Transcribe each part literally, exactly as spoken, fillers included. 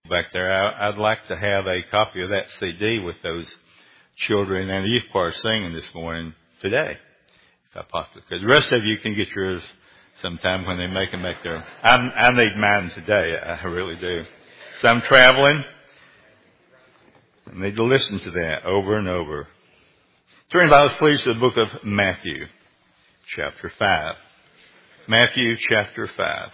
back there. I, I'd like to have a copy of that C D with those children and the youth choir singing this morning today, if I possibly could. The rest of you can get yours sometime when they make them back there. I'm, I need mine today. I really do. So I'm traveling. I need to listen to that over and over. Turn your Bibles, please, to the book of Matthew, chapter five. Matthew, chapter five.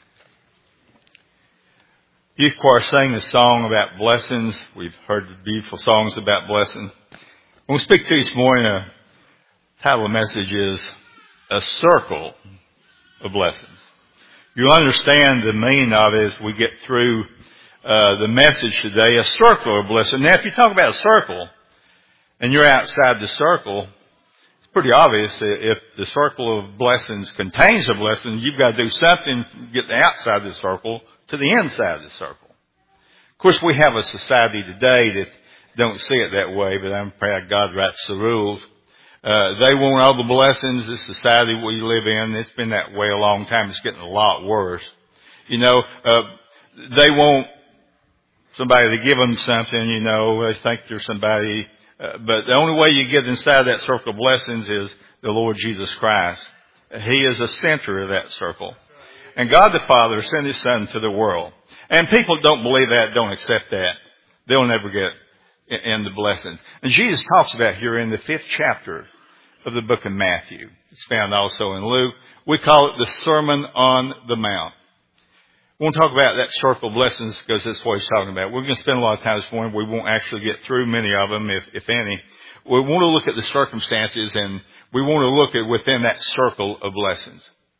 Youth choir sang a song about blessings. We've heard beautiful songs about blessings. When we speak to you this morning, the title of the message is A Circle of Blessings. You'll understand the meaning of it as we get through uh, the message today, a circle of blessings. Now, if you talk about a circle and you're outside the circle, it's pretty obvious that if the circle of blessings contains a blessing, you've got to do something to get the outside of the circle to the inside of the circle. Of course, we have a society today that don't see it that way, but I'm proud God writes the rules. Uh, they want all the blessings. This society we live in, it's been that way a long time. It's getting a lot worse. You know, uh, they want somebody to give them something, you know, they think there's somebody, uh, but the only way you get inside that circle of blessings is the Lord Jesus Christ. He is the center of that circle. And God the Father sent His Son to the world. And people don't believe that, don't accept that. They'll never get in the blessings. And Jesus talks about here in the fifth chapter of the book of Matthew. It's found also in Luke. We call it the Sermon on the Mount. We won't talk about that circle of blessings because that's what he's talking about. We're going to spend a lot of time this morning. We won't actually get through many of them, if, if any. We want to look at the circumstances, and we want to look at within that circle of blessings.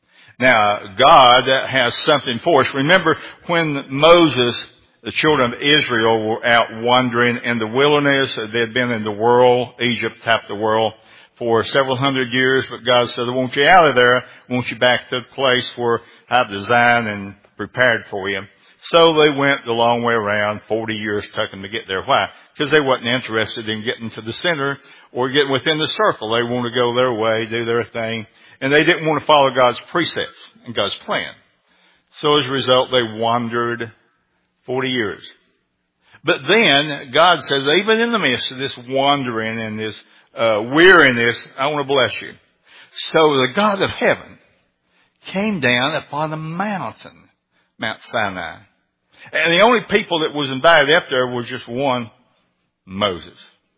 Now, God has something for us. Remember when Moses, the children of Israel, were out wandering in the wilderness. They had been in the world, Egypt type the world, for several hundred years. But God said, I want you out of there. I want you back to the place where I've designed and prepared for you. So they went the long way around. Forty years took them to get there. Why? Because they wasn't interested in getting to the center or getting within the circle. They wanted to go their way, do their thing. And they didn't want to follow God's precepts and God's plan. So as a result, they wandered forty years. But then God says, even in the midst of this wandering and this uh, weariness, I want to bless you. So the God of heaven came down upon a mountain, Mount Sinai. And the only people that was invited up there was just one, Moses.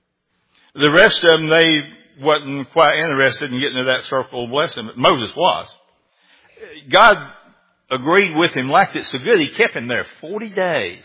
The rest of them, they wasn't quite interested in getting to that circle of blessing, but Moses was. God agreed with him, liked it so good, he kept him there forty days.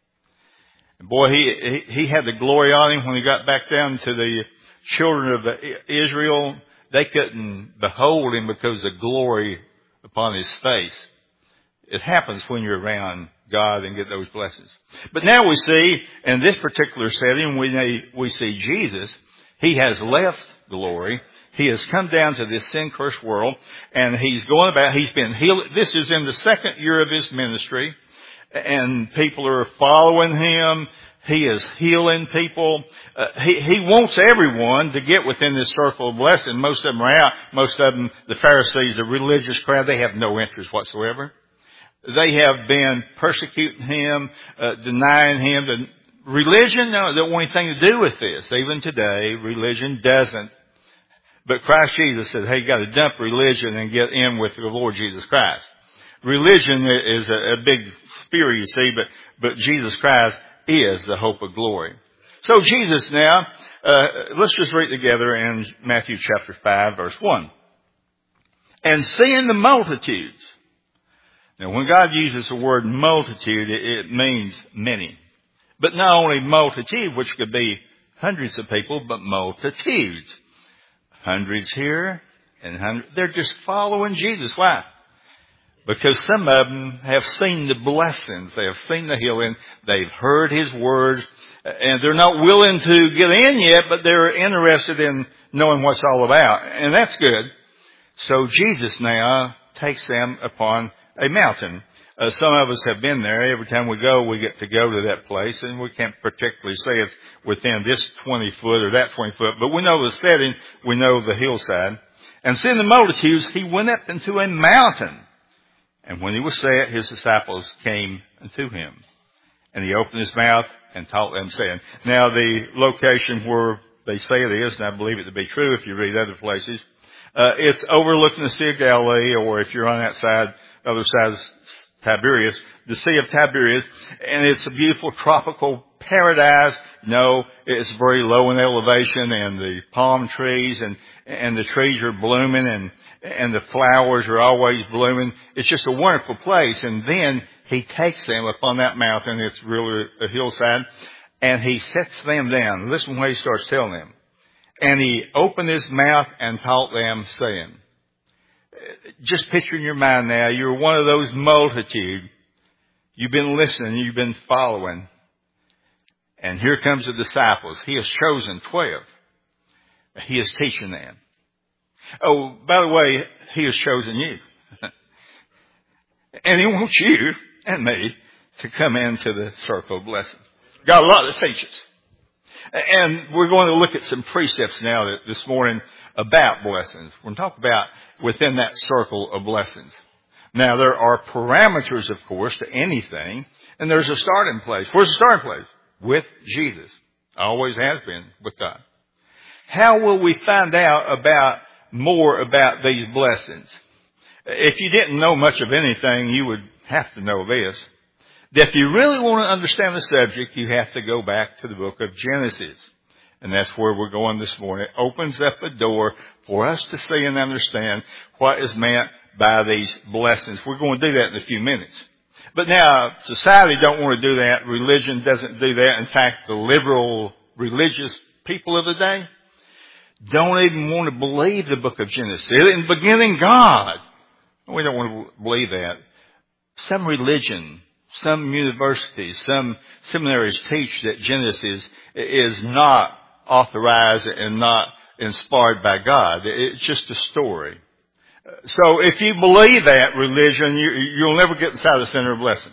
And boy, he, he, he had the glory on him when he got back down to the children of Israel. They couldn't behold him because of the glory upon his face. It happens when you're around God and get those blessings. But now we see, in this particular setting, we, we see Jesus. He has left glory. He has come down to this sin-cursed world, and he's going about, he's been healed. This is in the second year of his ministry, and people are following him. He is healing people. Uh, he, he wants everyone to get within this circle of blessing. Most of them are out. Most of them, the Pharisees, the religious crowd, they have no interest whatsoever. They have been persecuting him, uh, denying him. The religion, no, they don't want anything to do with this. Even today, religion doesn't. But Christ Jesus said, hey, you got to dump religion and get in with the Lord Jesus Christ. Religion is a, a big sphere, you see, but, but Jesus Christ is the hope of glory. So Jesus now, uh, let's just read together in Matthew chapter five, verse one. And seeing the multitudes. Now, when God uses the word multitude, it, it means many. But not only multitude, which could be hundreds of people, but multitudes. Hundreds here and hundreds. They're just following Jesus. Why? Because some of them have seen the blessings. They have seen the healing. They've heard His words. And they're not willing to get in yet, but they're interested in knowing what's all about. And that's good. So Jesus now takes them upon a mountain. Uh, some of us have been there. Every time we go, we get to go to that place, and we can't particularly say it's within this twenty foot or that twenty foot, but we know the setting, we know the hillside. And seeing the multitudes, he went up into a mountain. And when he was set, his disciples came unto him. And he opened his mouth and taught them, saying. Now, the location where they say it is, and I believe it to be true if you read other places, uh, it's overlooking the Sea of Galilee, or if you're on that side, the other side of Tiberias, the Sea of Tiberias, and it's a beautiful tropical paradise. No, it's very low in elevation, and the palm trees and and the trees are blooming, and and the flowers are always blooming. It's just a wonderful place. And then he takes them up on that mountain. It's really a hillside, and he sets them down. Listen to what he starts telling them. And he opened his mouth and taught them, saying, just picture in your mind now, you're one of those multitude. You've been listening, you've been following. And here comes the disciples. He has chosen twelve. He is teaching them. Oh, by the way, he has chosen you. And he wants you and me to come into the circle of blessing. Got a lot to teach us. And we're going to look at some precepts now that this morning about blessings. We're going to talk about within that circle of blessings. Now, there are parameters, of course, to anything, and there's a starting place. Where's the starting place? With Jesus. Always has been with God. How will we find out about more about these blessings? If you didn't know much of anything, you would have to know this. That if you really want to understand the subject, you have to go back to the book of Genesis. And that's where we're going this morning. It opens up a door for us to see and understand what is meant by these blessings. We're going to do that in a few minutes. But now, society don't want to do that. Religion doesn't do that. In fact, the liberal religious people of the day don't even want to believe the book of Genesis. In the beginning, God. We don't want to believe that. Some religion, some universities, some seminaries teach that Genesis is not authorized and not inspired by God. It's just a story. So if you believe that religion, you, you'll never get inside the center of blessing.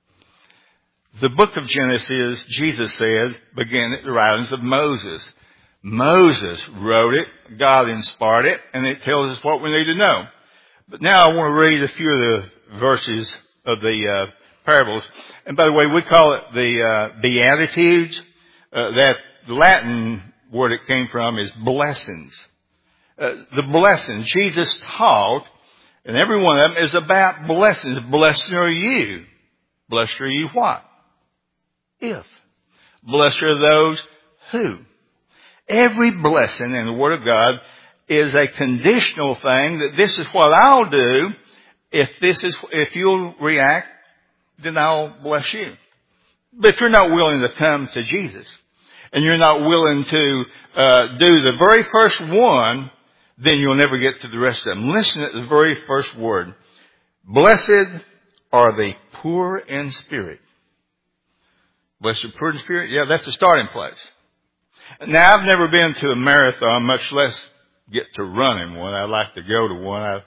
The book of Genesis, Jesus said, began at the writings of Moses. Moses wrote it, God inspired it, and it tells us what we need to know. But now I want to read a few of the verses of the uh, parables. And by the way, we call it the uh, Beatitudes. Uh, that the Latin word it came from is blessings. Uh, the blessings. Jesus taught, and every one of them is about blessings. Blessed are you. Blessed are you what? If. Blessed are those who. Every blessing in the Word of God is a conditional thing that this is what I'll do. If this is, if you'll react, then I'll bless you. But if you're not willing to come to Jesus, and you're not willing to uh, do the very first one, then you'll never get to the rest of them. Listen at the very first word. Blessed are the poor in spirit. Blessed are poor in spirit? Yeah, that's the starting place. Now, I've never been to a marathon, much less get to run in one. I'd like to go to one. I'm a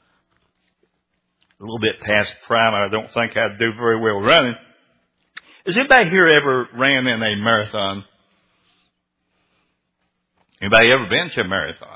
little bit past prime. I don't think I'd do very well running. Has anybody here ever ran in a marathon? Anybody ever been to a marathon?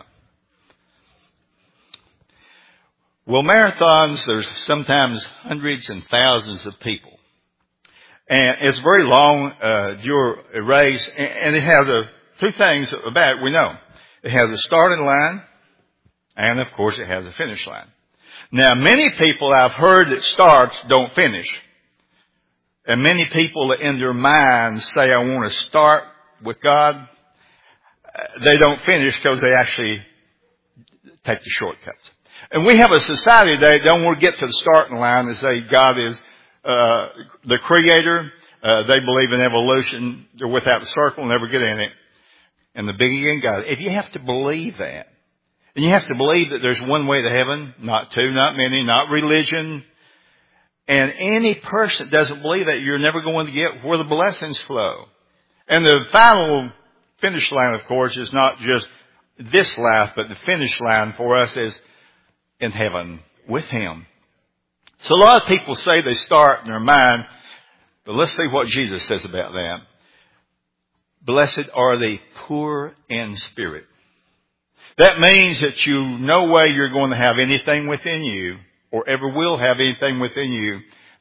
Well, marathons, there's sometimes hundreds and thousands of people. And it's very long, uh, your race, and it has a, two things about it we know. It has a starting line, and of course it has a finish line. Now, many people I've heard that starts don't finish. And many people in their minds say, I want to start with God. They don't finish because they actually take the shortcuts. And we have a society today that don't want to get to the starting line and say God is uh, the creator. Uh, they believe in evolution. They're without the circle, never get in it. And the beginning God. If you have to believe that, and you have to believe that there's one way to heaven, not two, not many, not religion. And any person that doesn't believe that, you're never going to get where the blessings flow. And the final finish line, of course, is not just this life, but the finish line for us is in heaven with Him. So a lot of people say they start in their mind, but let's see what Jesus says about that. Blessed are the poor in spirit. That means that you no way you're going to have anything within you, or ever will have anything within you,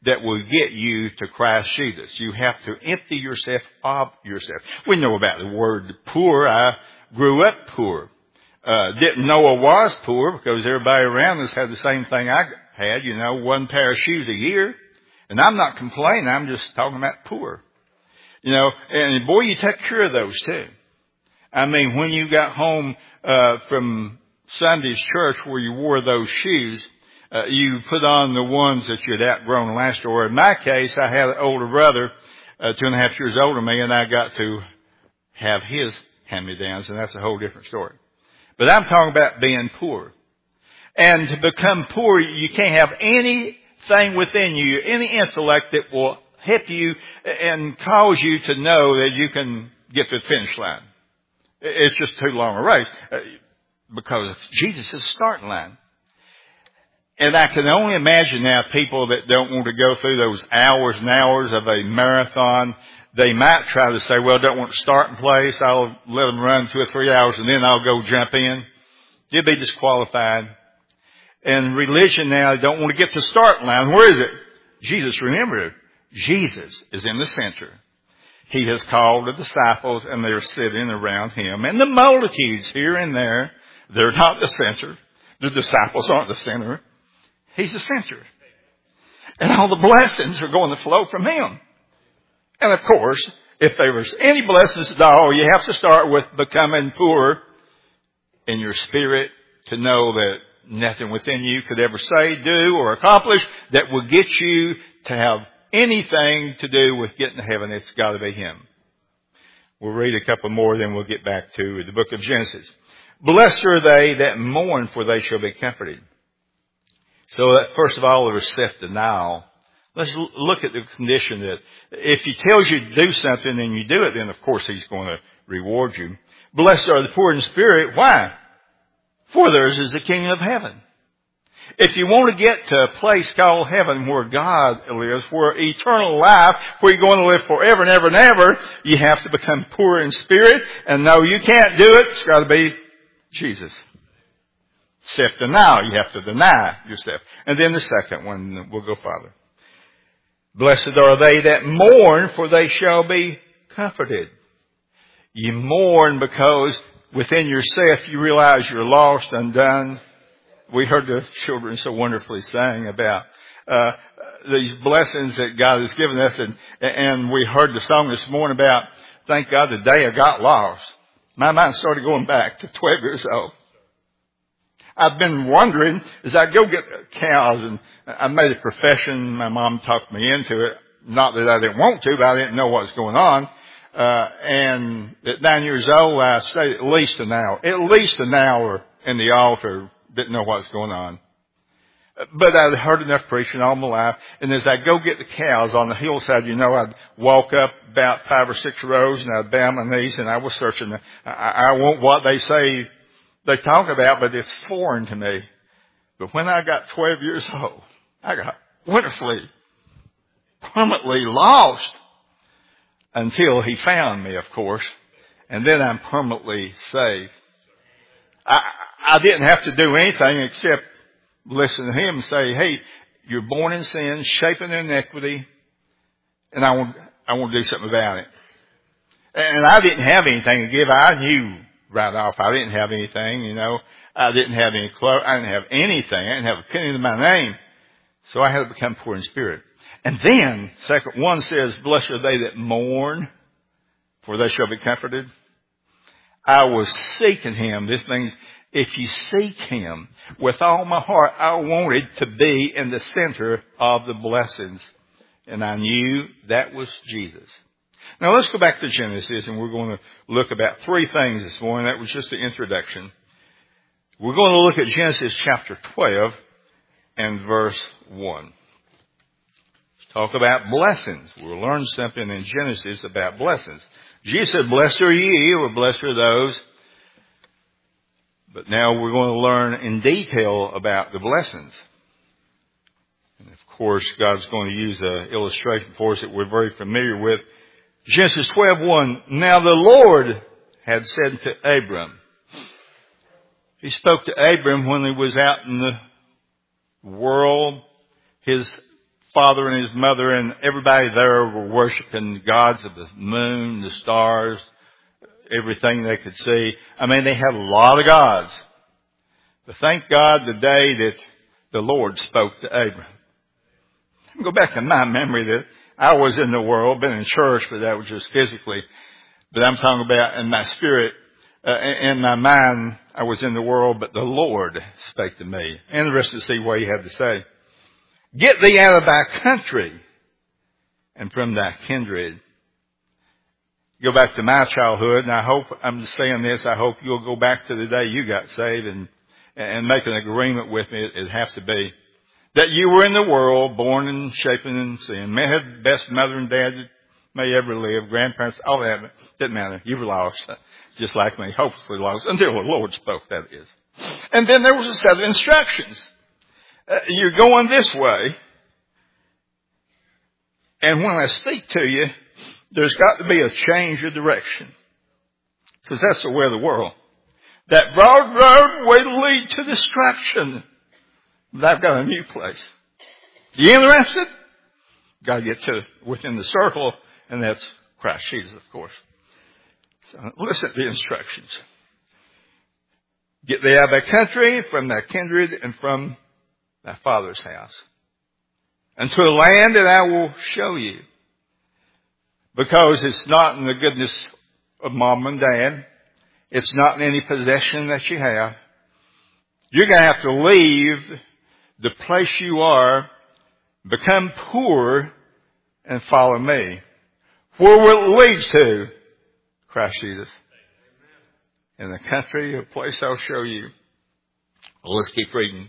that will get you to Christ Jesus. You have to empty yourself of yourself. We know about the word poor. I grew up poor. Uh, didn't know I was poor because everybody around us had the same thing I had, you know, one pair of shoes a year. And I'm not complaining. I'm just talking about poor. You know, and boy, you take care of those too. I mean, when you got home, uh, from Sunday's church where you wore those shoes, uh, you put on the ones that you'd outgrown last year. Or in my case, I had an older brother, uh, two and a half years older than me, and I got to have his hand-me-downs, and that's a whole different story. But I'm talking about being poor. And to become poor, you can't have anything within you, any intellect that will help you and cause you to know that you can get to the finish line. It's just too long a race because Jesus is the starting line. And I can only imagine now people that don't want to go through those hours and hours of a marathon. They might try to say, well, I don't want to start in place. I'll let them run two or three hours and then I'll go jump in. You'll be disqualified. And religion now don't want to get to the start line. Where is it? Jesus, remember, Jesus is in the center. He has called the disciples and they're sitting around him. And the multitudes here and there, they're not the center. The disciples aren't the center. He's the center. And all the blessings are going to flow from him. And of course, if there was any blessings at all, you have to start with becoming poor in your spirit to know that nothing within you could ever say, do, or accomplish that will get you to have anything to do with getting to heaven. It's got to be him. We'll read a couple more, then we'll get back to the book of Genesis. Blessed are they that mourn, for they shall be comforted. So that first of all, there is self-denial. Let's look at the condition that if he tells you to do something and you do it, then of course he's going to reward you. Blessed are the poor in spirit. Why? For theirs is the kingdom of heaven. If you want to get to a place called heaven where God lives, where eternal life, where you're going to live forever and ever and ever, you have to become poor in spirit. And no, you can't do it. It's got to be Jesus. Self-denial. You have to deny yourself. And then the second one, we'll go farther. Blessed are they that mourn, for they shall be comforted. You mourn because within yourself you realize you're lost, undone. We heard the children so wonderfully sing about uh these blessings that God has given us, and and we heard the song this morning about, thank God the day I got lost. My mind started going back to twelve years old. I've been wondering as I go get cows, and I made a profession. My mom talked me into it. Not that I didn't want to, but I didn't know what was going on. Uh, and at nine years old, I stayed at least an hour, at least an hour in the altar. Didn't know what was going on. But I'd heard enough preaching all my life. And as I go get the cows on the hillside, you know, I'd walk up about five or six rows and I'd bow my knees and I was searching. I, I want what they say they talk about, but it's foreign to me. But when I got twelve years old, I got wonderfully, permanently lost until he found me, of course. And then I'm permanently saved. I, I didn't have to do anything except listen to him and say, hey, you're born in sin, shaping in iniquity, and I want, I want to do something about it. And I didn't have anything to give. I knew right off I didn't have anything, you know. I didn't have any clothes. I didn't have anything. I didn't have a penny to my name. So I had to become poor in spirit. And then, second one says, blessed are they that mourn, for they shall be comforted. I was seeking him. This means if you seek him with all my heart, I wanted to be in the center of the blessings. And I knew that was Jesus. Now let's go back to Genesis, and we're going to look about three things this morning. That was just the introduction. We're going to look at Genesis chapter twelve and verse one. Let's talk about blessings. We'll learn something in Genesis about blessings. Jesus said, blessed are ye, or blessed are those. But now we're going to learn in detail about the blessings. And of course, God's going to use an illustration for us that we're very familiar with. Genesis twelve one. Now the Lord had said to Abram. He spoke to Abram when he was out in the world. His father and his mother, and everybody there were worshiping the gods of the moon, the stars, everything they could see. I mean, they had a lot of gods. But thank God the day that the Lord spoke to Abram. Go back in my memory that I was in the world, been in church, but that was just physically. But I'm talking about in my spirit, uh, in my mind, I was in the world, but the Lord spake to me. Interested to see what he had to say. Get thee out of thy country and from thy kindred. Go back to my childhood, and I hope, I'm just saying this, I hope you'll go back to the day you got saved and, and make an agreement with me. It has to be that you were in the world, born and shapen in sin. May have the best mother and dad that may ever live, grandparents, all that. Didn't matter. You were lost, just like me, hopefully lost, until the Lord spoke, that is. And then there was a set of instructions. Uh, you're going this way, and when I speak to you, there's got to be a change of direction, because that's the way of the world. That broad road will lead to destruction. But I've got a new place. You interested? Got to get to within the circle, and that's Christ Jesus, of course. So listen to the instructions. Get thee out of thy country, from thy kindred, and from thy father's house, unto a land that I will show you. Because it's not in the goodness of mom and dad. It's not in any possession that you have. You're going to have to leave the place you are, become poor, and follow me. Where will it lead to? Christ Jesus. In the country, a place I'll show you. Well, let's keep reading.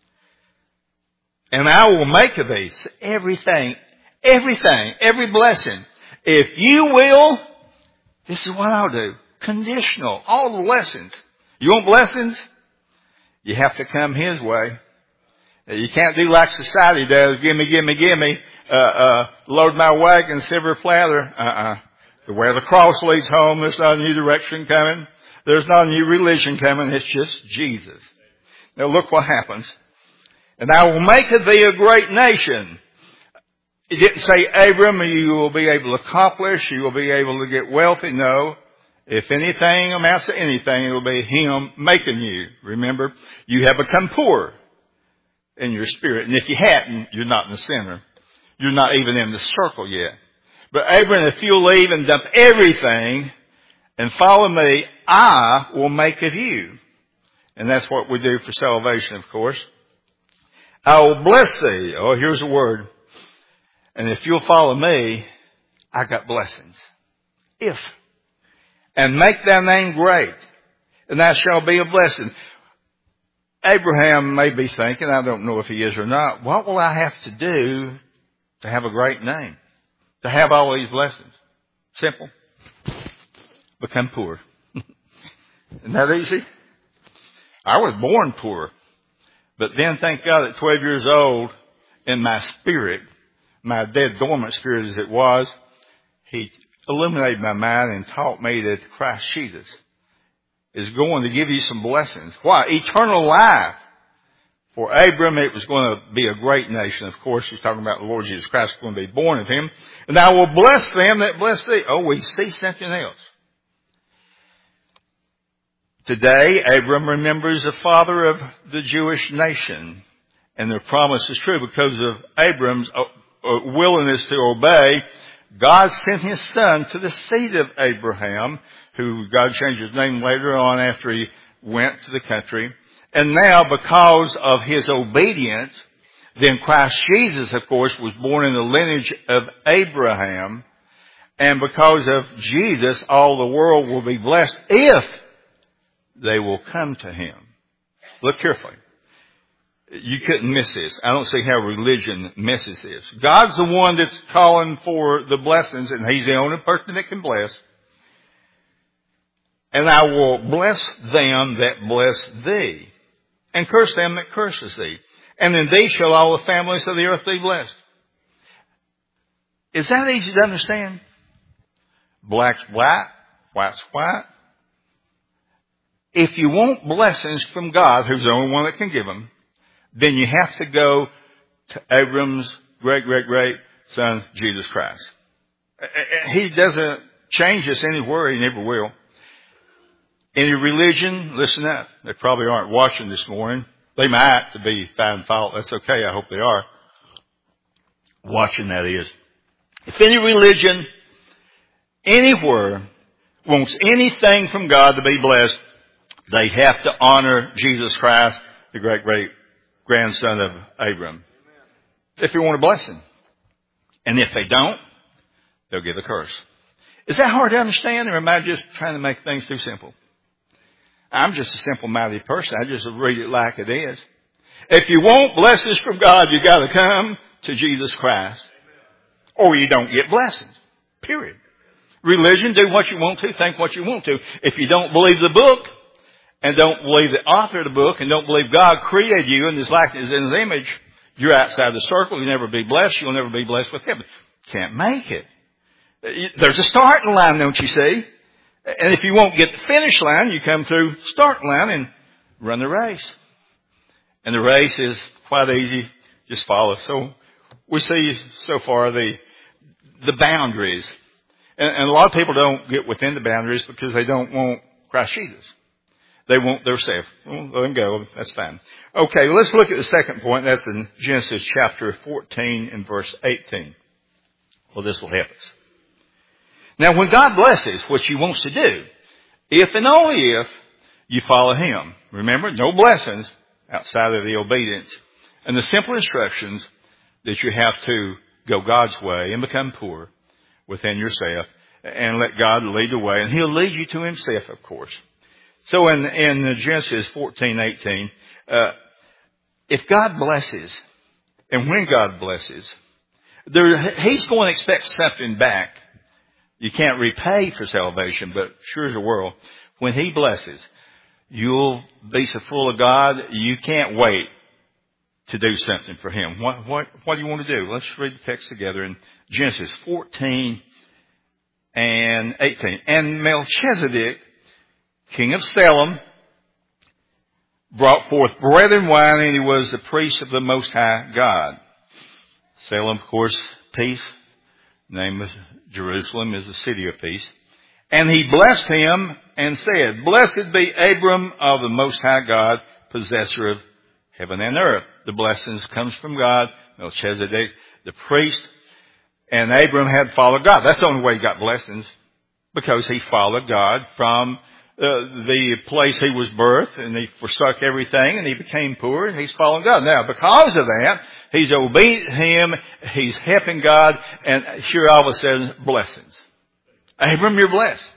And I will make of thee everything, everything, every blessing. If you will, this is what I'll do. Conditional. All the blessings. You want blessings? You have to come His way. You can't do like society does. Give me, give me, give me. Uh, uh, load my wagon, silver platter. Uh-uh. The way the cross leads home, there's not a new direction coming. There's not a new religion coming. It's just Jesus. Now look what happens. And I will make of thee a great nation. It didn't say, Abram, you will be able to accomplish, you will be able to get wealthy. No. If anything amounts to anything, it will be Him making you. Remember, you have become poor in your spirit. And if you hadn't, you're not in the center. You're not even in the circle yet. But Abram, if you'll leave and dump everything and follow me, I will make of you. And that's what we do for salvation, of course. I will bless thee. Oh, here's a word. And if you'll follow me, I got blessings. If. And make thy name great, and thou shalt be a blessing. Abraham may be thinking, I don't know if he is or not, what will I have to do to have a great name? To have all these blessings? Simple. Become poor. Isn't that easy? I was born poor. But then thank God at twelve years old, in my spirit, my dead dormant spirit as it was, He illuminated my mind and taught me that Christ Jesus is going to give you some blessings. Why? Eternal life. For Abram, it was going to be a great nation. Of course, he's talking about the Lord Jesus Christ going to be born of him. And I will bless them that bless thee. Oh, we see something else. Today, Abram remembers the father of the Jewish nation. And the promise is true because of Abram's willingness to obey. God sent His son to the seed of Abraham, who God changed his name later on after he went to the country. And now, because of his obedience, then Christ Jesus, of course, was born in the lineage of Abraham. And because of Jesus, all the world will be blessed if they will come to Him. Look carefully. You couldn't miss this. I don't see how religion misses this. God's the one that's calling for the blessings, and He's the only person that can bless. And I will bless them that bless thee, and curse them that curses thee. And in thee shall all the families of the earth be blessed. Is that easy to understand? Black's black, white's white. If you want blessings from God, who's the only one that can give them, then you have to go to Abram's great, great, great Son, Jesus Christ. He doesn't change us anywhere. He never will. Any religion, listen up. They probably aren't watching this morning. They might to be finding fault. That's okay. I hope they are. Watching, that is. If any religion anywhere wants anything from God to be blessed, they have to honor Jesus Christ, the great, great grandson of Abram. If you want a blessing. And if they don't, they'll get a curse. Is that hard to understand, or am I just trying to make things too simple? I'm just a simple-minded person. I just read it like it is. If you want blessings from God, you got to come to Jesus Christ, or you don't get blessings. Period. Religion, do what you want to, think what you want to. If you don't believe the book, and don't believe the author of the book, and don't believe God created you in His likeness, in His image, you're outside the circle. You'll never be blessed. You'll never be blessed with Him. Can't make it. There's a starting line, don't you see? And if you won't get the finish line, you come through starting line and run the race. And the race is quite easy. Just follow. So we see so far the the boundaries. And, and a lot of people don't get within the boundaries because they don't want Christ Jesus. They want their self. Well, let them go. That's fine. Okay, let's look at the second point. That's in Genesis chapter fourteen and verse eighteen. Well, this will help us. Now, when God blesses what He wants to do, if and only if you follow Him. Remember, no blessings outside of the obedience and the simple instructions that you have to go God's way and become poor within yourself and let God lead the way. And He'll lead you to Himself, of course. So in, in Genesis fourteen eighteen, uh, if God blesses, and when God blesses, there, He's going to expect something back. You can't repay for salvation, but sure as the world, when He blesses, you'll be so full of God, you can't wait to do something for Him. What, what, what do you want to do? Let's read the text together in Genesis fourteen and eighteen. And Melchizedek, king of Salem, brought forth bread and wine, and he was the priest of the Most High God. Salem, of course, peace. Name of Jerusalem is the city of peace. And he blessed him and said, Blessed be Abram of the Most High God, possessor of heaven and earth. The blessings comes from God. Melchizedek, the priest, and Abram had followed God. That's the only way he got blessings, because he followed God from Uh, the place he was birthed, and he forsook everything, and he became poor, and he's following God. Now, because of that, he's obeying Him, he's helping God, and sure, all of a sudden, blessings. Abram, you're blessed.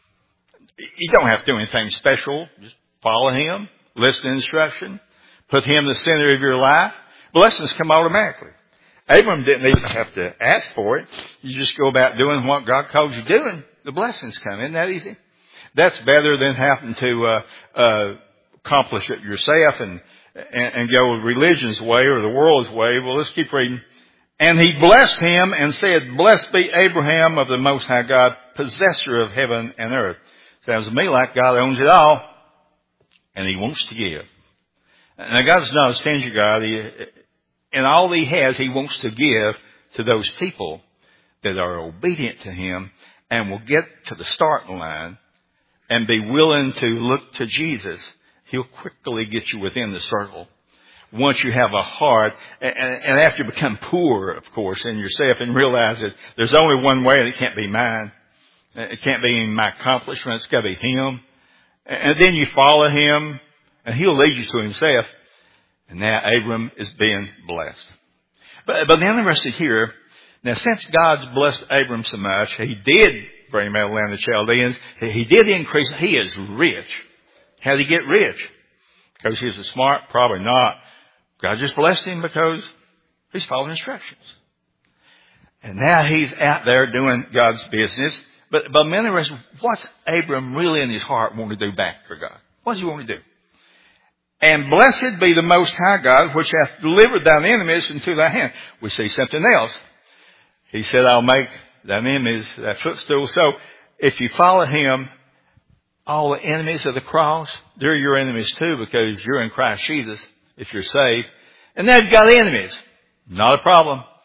You don't have to do anything special. Just follow Him, listen to instruction, put Him in the center of your life. Blessings come automatically. Abram didn't even have to ask for it. You just go about doing what God called you doing. The blessings come. Isn't that easy? That's better than having to uh, uh, accomplish it yourself and, and and go religion's way or the world's way. Well, let's keep reading. And he blessed him and said, Blessed be Abraham of the Most High God, possessor of heaven and earth. Sounds to me like God owns it all, and He wants to give. Now, God's not a stingy God. He, and all He has, He wants to give to those people that are obedient to Him and will get to the starting line and be willing to look to Jesus. He'll quickly get you within the circle. Once you have a heart, and, and after you become poor, of course, in yourself, and realize that there's only one way, and it can't be mine. It can't be my accomplishment. It's got to be Him. And then you follow Him, and He'll lead you to Himself. And now Abram is being blessed. But, but the interesting here, now since God's blessed Abram so much, He did bring him out of the land of the Chaldeans. He did increase. He is rich. How did he get rich? Because he was smart? Probably not. God just blessed him because he's following instructions. And now he's out there doing God's business. But, but many of us, what's Abram really in his heart want to do back for God? What does he want to do? And blessed be the Most High God, which hath delivered thine enemies into thy hand. We see something else. He said, I'll make thine enemies thy footstool. So if you follow Him, all the enemies of the cross, they're your enemies too, because you're in Christ Jesus if you're saved. And now you've got enemies. Not a problem.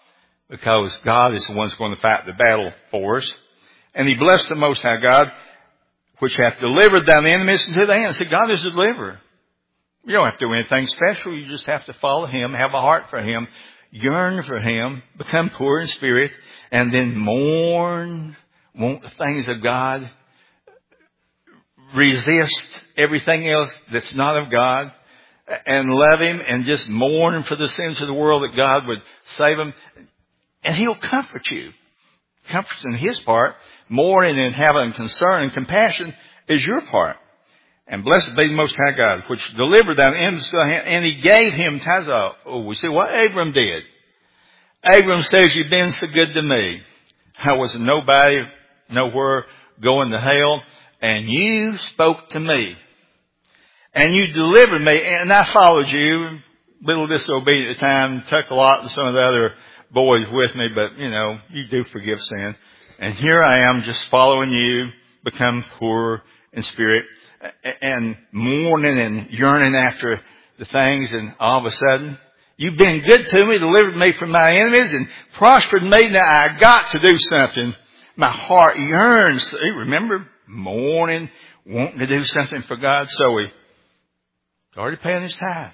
because God is the one that's going to fight the battle for us. And he blessed the Most High God, which hath delivered thine enemies into the hand. See, God is a deliverer. You don't have to do anything special. You just have to follow him, have a heart for him, yearn for him, become poor in spirit, and then mourn, want the things of God, resist everything else that's not of God, and love him, and just mourn for the sins of the world, that God would save them. And he'll comfort you. Comfort's in his part. Mourning and having concern and compassion is your part. And blessed be the Most High God, which delivered thine enemies to thy hand, and he gave him Tazah. Oh, we see what Abram did. Abram says, you've been so good to me. I was a nobody, nowhere, going to hell, and you spoke to me. And you delivered me, and I followed you. Little disobedient at the time, took a lot of some of the other boys with me, but, you know, you do forgive sin. And here I am just following you, become poor in spirit, and mourning and yearning after the things, and all of a sudden, you've been good to me, delivered me from my enemies, and prospered me. Now I got to do something. My heart yearns. Remember, mourning, wanting to do something for God. So he started paying his tithes.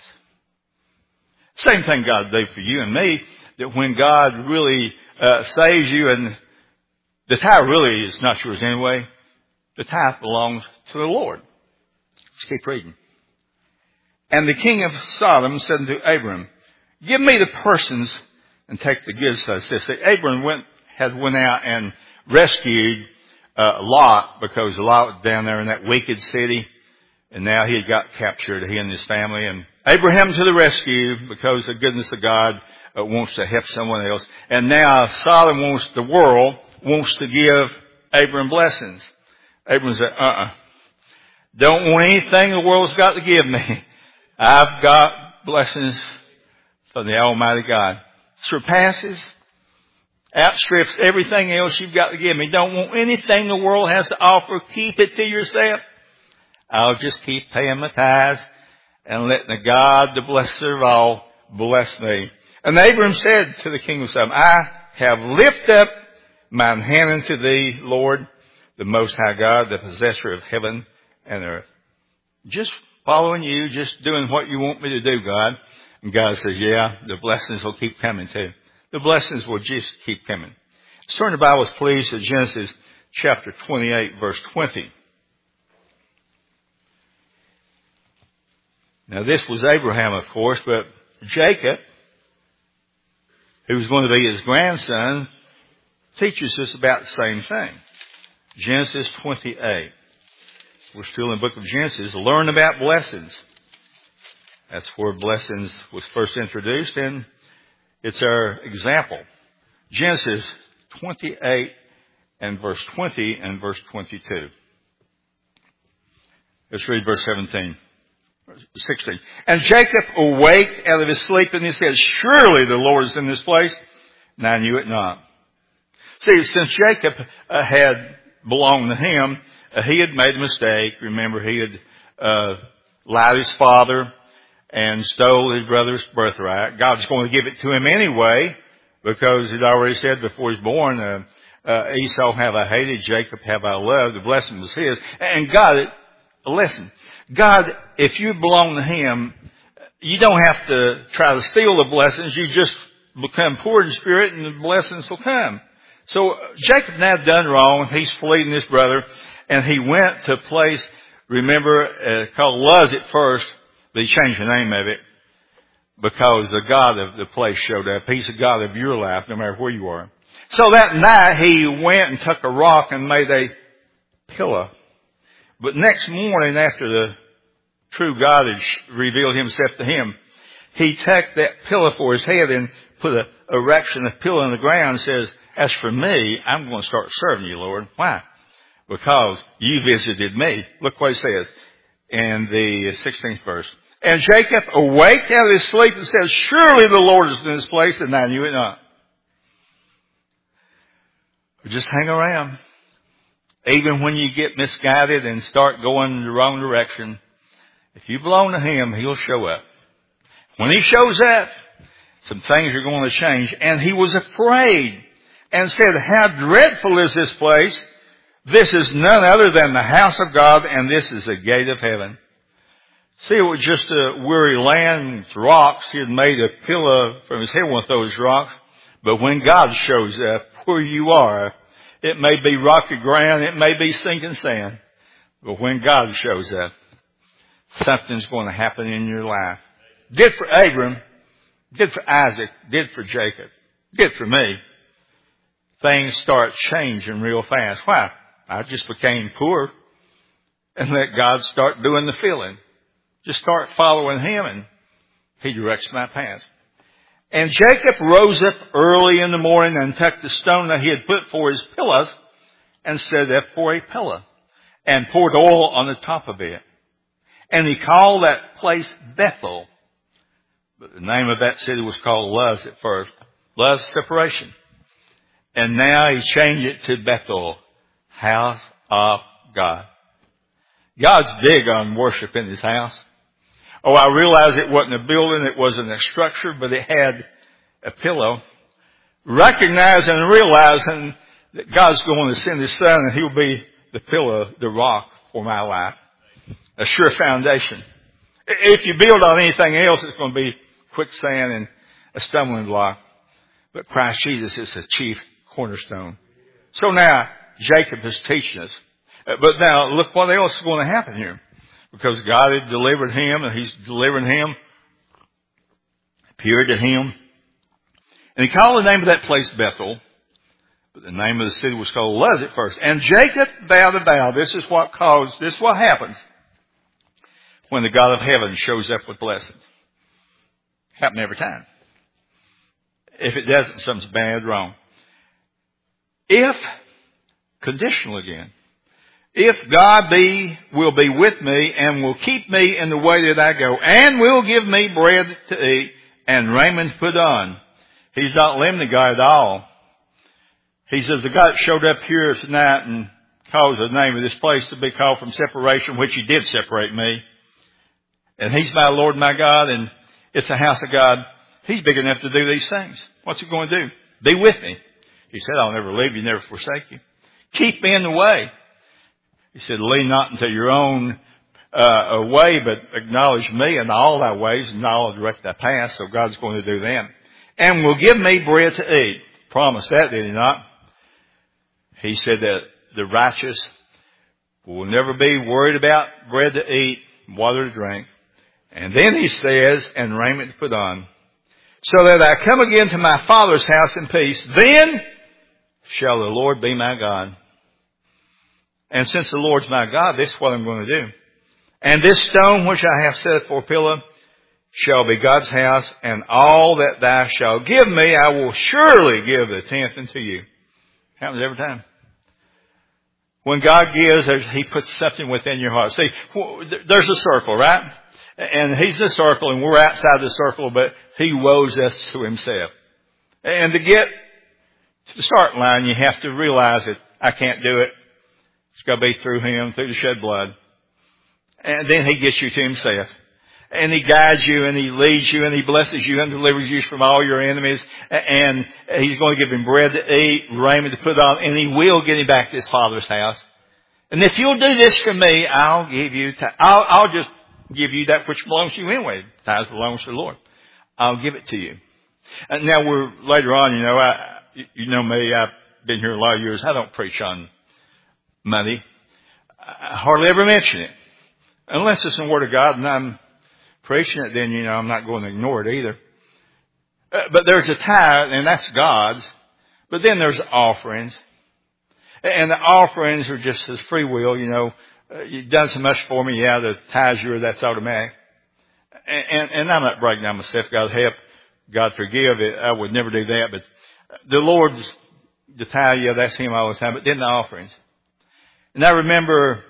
Same thing God will do for you and me, that when God really uh, saves you, and the tithe really is not yours anyway, the tithe belongs to the Lord. Let's keep reading. And the king of Sodom said unto Abram, give me the persons and take the goods. So see, Abram went, had went out and rescued uh, Lot, because Lot was down there in that wicked city, and now he had got captured, he and his family. And Abraham to the rescue, because the goodness of God uh, wants to help someone else. And now Sodom wants, the world wants to give Abram blessings. Abram said, uh-uh. Don't want anything the world's got to give me. I've got blessings from the Almighty God. Surpasses, outstrips everything else you've got to give me. Don't want anything the world has to offer. Keep it to yourself. I'll just keep paying my tithes and letting the God, the blesser of all, bless me. And Abram said to the king of Sodom, I have lifted up mine hand unto thee, Lord, the Most High God, the possessor of heaven and earth. Just following you, just doing what you want me to do, God. And God says, yeah, the blessings will keep coming too. The blessings will just keep coming. Let's turn the Bibles, please, to Genesis chapter twenty-eight, verse twenty. Now, this was Abraham, of course, but Jacob, who was going to be his grandson, teaches us about the same thing. Genesis twenty-eight. We're still in the book of Genesis. Learn about blessings. That's where blessings was first introduced, and it's our example. Genesis twenty-eight and verse twenty and verse twenty-two. Let's read verse seventeen. sixteen. And Jacob awaked out of his sleep, and he said, surely the Lord is in this place. And I knew it not. See, since Jacob uh, had belonged to him, uh, he had made a mistake. Remember, he had uh, lied to his father and stole his brother's birthright. God's going to give it to him anyway, because he'd already said before he was born, uh, uh, Esau have I hated, Jacob have I loved. The blessing was his. And God, listen, God, if you belong to him, you don't have to try to steal the blessings. You just become poor in spirit, and the blessings will come. So Jacob now done wrong. He's fleeing his brother, and he went to a place, remember, uh, called Luz at first, but he changed the name of it because the God of the place showed up. He's the God of your life, no matter where you are. So that night he went and took a rock and made a pillow. But next morning, after the true God had revealed himself to him, he took that pillow for his head and put an erection of pillow in the ground and says, as for me, I'm going to start serving you, Lord. Why? Because you visited me. Look what it says in the sixteenth verse. And Jacob awaked out of his sleep and said, surely the Lord is in this place, and I knew it not. Just hang around. Even when you get misguided and start going in the wrong direction, if you belong to him, he'll show up. When he shows up, Some things are going to change. And he was afraid and said, how dreadful is this place? This is none other than the house of God, and this is the gate of heaven. See, it was just a weary land with rocks. He had made a pillow from his head with those rocks. But when God shows up where you are, it may be rocky ground, it may be sinking sand. But when God shows up, something's going to happen in your life. Did for Abram, did for Isaac, did for Jacob, did for me. Things start changing real fast. Why? I just became poor and let God start doing the filling. Just start following him and he directs my path. And Jacob rose up early in the morning and took the stone that he had put for his pillows and set it up for a pillow and poured oil on the top of it. And he called that place Bethel. But the name of that city was called Luz at first. Luz, separation. And now he's changed it to Bethel, house of God. God's big on worship in his house. Oh, I realize it wasn't a building, it wasn't a structure, but it had a pillow. Recognizing and realizing that God's going to send his son and he'll be the pillow, the rock for my life. A sure foundation. If you build on anything else, it's going to be quicksand and a stumbling block. But Christ Jesus is the chief cornerstone. So now, Jacob is teaching us. But now, look what else is going to happen here. Because God had delivered him, and he's delivering him, appeared to him. And he called the name of that place Bethel. But the name of the city was called Luz at first. And Jacob vowed a vow. This is what caused, this is what happens when the God of heaven shows up with blessings. Happen every time. If it doesn't, something's bad, wrong. If, conditional again, if God be, will be with me and will keep me in the way that I go and will give me bread to eat and raiment to put on. He's not limiting God at all. He says the God that showed up here tonight and caused the name of this place to be called from separation, which he did separate me. And he's my Lord, my God, and it's the house of God. He's big enough to do these things. What's he going to do? Be with me. He said, I'll never leave you, never forsake you. Keep me in the way. He said, lean not into your own uh, way, but acknowledge me in all thy ways, and I'll direct thy path. So God's going to do that. And will give me bread to eat. Promised that, did he not? He said that the righteous will never be worried about bread to eat, water to drink. And then he says, and raiment to put on. So that I come again to my Father's house in peace. Then shall the Lord be my God. And since the Lord's my God, this is what I'm going to do. And this stone which I have set for a pillar shall be God's house, and all that thou shalt give me, I will surely give the tenth unto you. Happens every time. When God gives, he puts something within your heart. See, there's a circle, right? And he's the circle, and we're outside the circle, but he woes us to himself. And to get to the start line, you have to realize that I can't do it. It's got to be through him, through the shed blood. And then he gets you to himself. And he guides you, and he leads you, and he blesses you, and delivers you from all your enemies. And he's going to give him bread to eat, raiment to put on, and he will get him back to his Father's house. And if you'll do this for me, I'll give you, t- I'll, I'll just give you that which belongs to you anyway. Tithes belongs to the Lord. I'll give it to you. And now we're later on, you know, I, you know me, I've been here a lot of years. I don't preach on money. I hardly ever mention it. Unless it's in the Word of God and I'm preaching it, then, you know, I'm not going to ignore it either. Uh, but there's a tithe, and that's God's. But then there's offerings. And the offerings are just as free will, you know. Uh, you've done so much for me, yeah, the tithe's yours, that's automatic. And, and, and I'm not bragging on myself. God help, God forgive it. I would never do that. But the Lord's, the tithe, yeah, that's Him all the time. But then the offerings. And I remember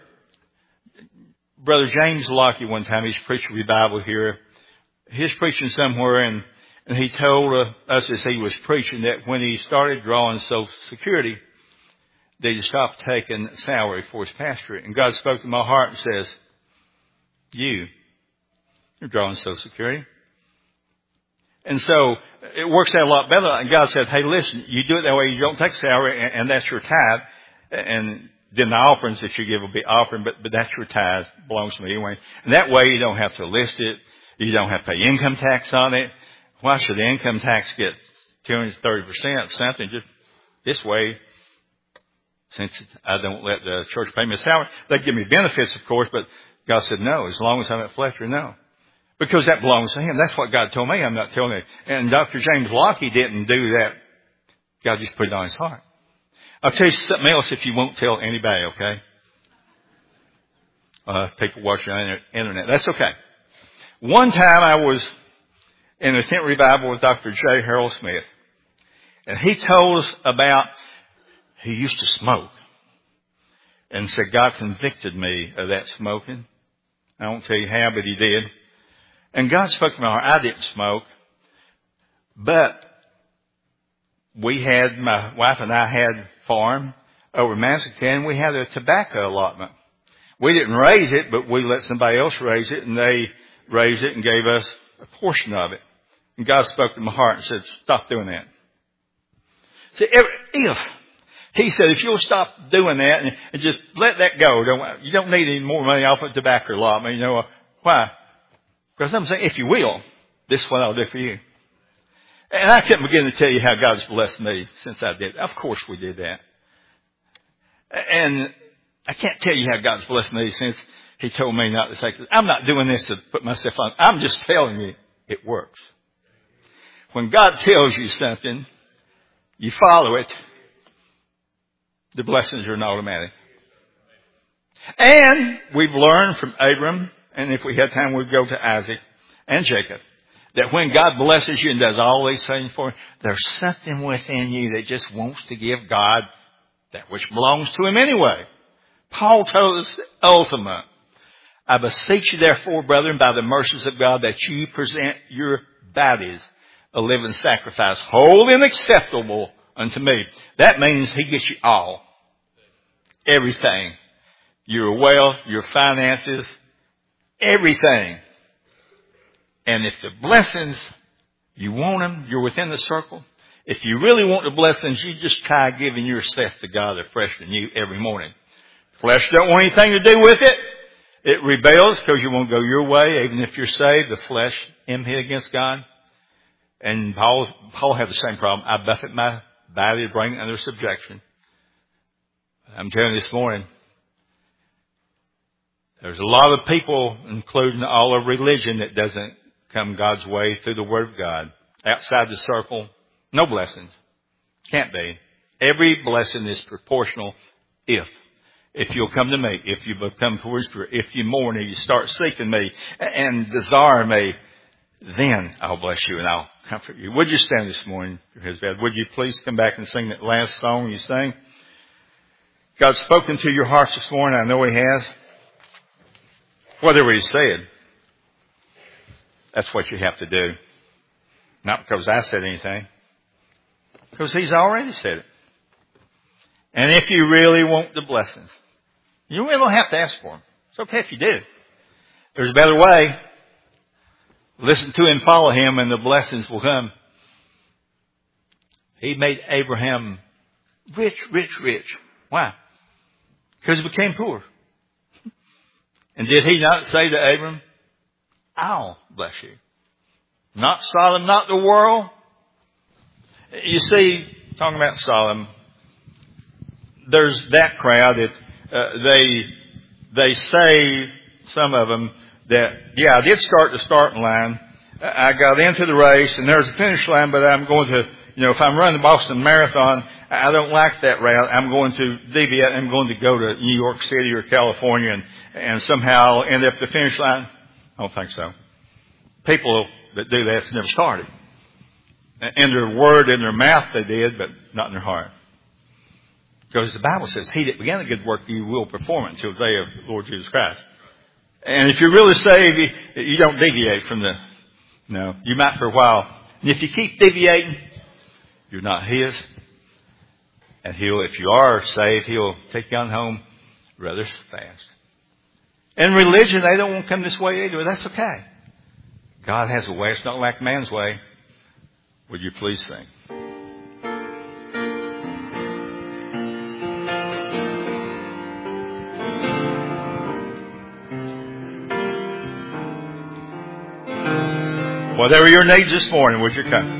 Brother James Lockie one time, he's preached revival here. He's preaching somewhere, and, and he told uh, us as he was preaching that when he started drawing Social Security, they stopped taking salary for his pastorate. And God spoke to my heart and says, you, you're drawing Social Security. And so it works out a lot better. And God said, hey, listen, you do it that way. You don't take salary, and, and that's your tithe. And then the offerings that you give will be offering, but, but that's your tithe. Belongs to me anyway. And that way you don't have to list it. You don't have to pay income tax on it. Why should the income tax get two hundred thirty percent something? Just this way, since I don't let the church pay me a salary, they give me benefits, of course, but God said no, as long as I'm at Fletcher, no. Because that belongs to Him. That's what God told me. I'm not telling you. And Doctor James Locke didn't do that. God just put it on his heart. I'll tell you something else if you won't tell anybody, okay? Uh, people watching on the internet. That's okay. One time I was in a tent revival with Doctor J. Harold Smith. And he told us about, he used to smoke. And said God convicted me of that smoking. I won't tell you how, but He did. And God spoke to my heart. I didn't smoke. But we had, my wife and I had farm over in Massacre. We had a tobacco allotment. We didn't raise it, but we let somebody else raise it, and they raised it and gave us a portion of it. And God spoke to my heart and said, stop doing that. See, if, He said, if you'll stop doing that and, and just let that go, don't, you don't need any more money off of tobacco allotment. You know, why? Because I'm saying, if you will, this is what I'll do for you. And I couldn't begin to tell you how God's blessed me since I did. Of course we did that. And I can't tell you how God's blessed me since He told me not to take it. I'm not doing this to put myself on. I'm just telling you it works. When God tells you something, you follow it, the blessings are not automatic. And we've learned from Abram, and if we had time we'd go to Isaac and Jacob, that when God blesses you and does all these things for you, there's something within you that just wants to give God that which belongs to Him anyway. Paul told us ultimate. I beseech you therefore, brethren, by the mercies of God, that you present your bodies a living sacrifice, holy and acceptable unto me. That means He gets you all. Everything. Your wealth, your finances, everything. And if the blessings, you want them, you're within the circle. If you really want the blessings, you just try giving yourself to God afresh and new every morning. Flesh don't want anything to do with it. It rebels because you won't go your way. Even if you're saved, the flesh enmity against God. And Paul, Paul had the same problem. I buffet my body to bring it under subjection. I'm telling you this morning, there's a lot of people, including all of religion, that doesn't come God's way through the Word of God. Outside the circle, no blessings. Can't be. Every blessing is proportional if. If you'll come to me, if you become towards me, if you mourn and you start seeking me and desire me, then I'll bless you and I'll comfort you. Would you stand this morning, His bed? Would you please come back and sing that last song you sang? God's spoken to your hearts this morning. I know He has. Whatever He said, that's what you have to do. Not because I said anything. Because He's already said it. And if you really want the blessings, you really don't have to ask for them. It's okay if you do. There's a better way. Listen to Him, follow Him, and the blessings will come. He made Abraham rich, rich, rich. Why? Because he became poor. And did He not say to Abram, I'll bless you? Not Sodom, not the world. You see, talking about Sodom, there's that crowd that uh, they they say, some of them, that, yeah, I did start the starting line. I got into the race, and there's a finish line, but I'm going to, you know, if I'm running the Boston Marathon, I don't like that route. I'm going to deviate. I'm going to go to New York City or California, and, and somehow I'll end up at the finish line. I don't think so. People that do that's never started. In their word, in their mouth they did, but not in their heart. Because the Bible says, He that began a good work, you will perform it until the day of the Lord Jesus Christ. And if you're really saved, you, you don't deviate from the, no, you might for a while. And if you keep deviating, you're not His. And He'll, if you are saved, He'll take you on home rather fast. In religion, they don't want to come this way either. That's okay. God has a way. It's not like man's way. Would you please sing? Whatever your needs this morning, would you come?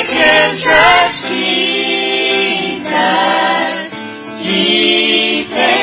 Trust Jesus, He takes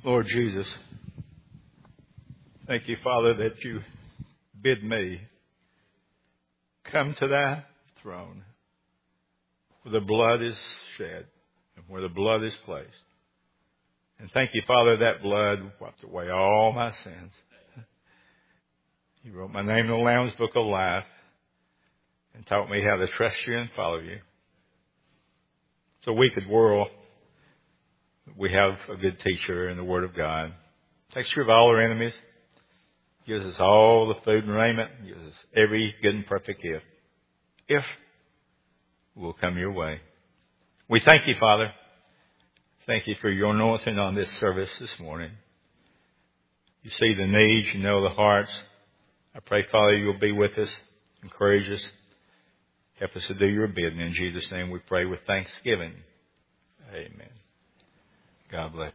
Lord Jesus, thank you, Father, that you bid me come to thy throne where the blood is shed and where the blood is placed. And thank you, Father, that blood wiped away all my sins. You wrote my name in the Lamb's Book of Life and taught me how to trust you and follow you. It's a wicked world. We have a good teacher in the Word of God. Takes care of all our enemies. Gives us all the food and raiment. Gives us every good and perfect gift. If we'll come your way. We thank you, Father. Thank you for your anointing on this service this morning. You see the needs. You know the hearts. I pray, Father, you'll be with us. Encourage us. Help us to do your bidding. In Jesus' name we pray with thanksgiving. Amen. God bless.